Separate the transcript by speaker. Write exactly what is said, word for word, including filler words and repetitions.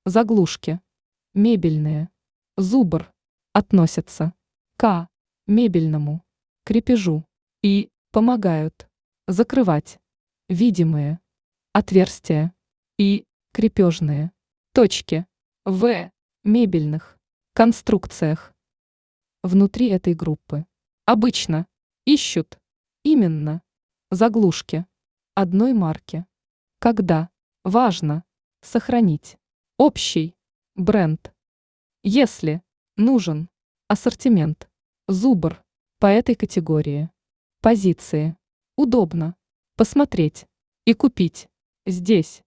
Speaker 1: заглушки, мебельные, зубр, относятся к мебельному, крепежу и помогают закрывать видимые отверстия и крепежные точки в мебельных конструкциях. Внутри этой группы обычно ищут именно заглушки одной марки, когда важно сохранить общий бренд. Если нужен ассортимент зубр по этой категории, позиции, удобно посмотреть и купить здесь.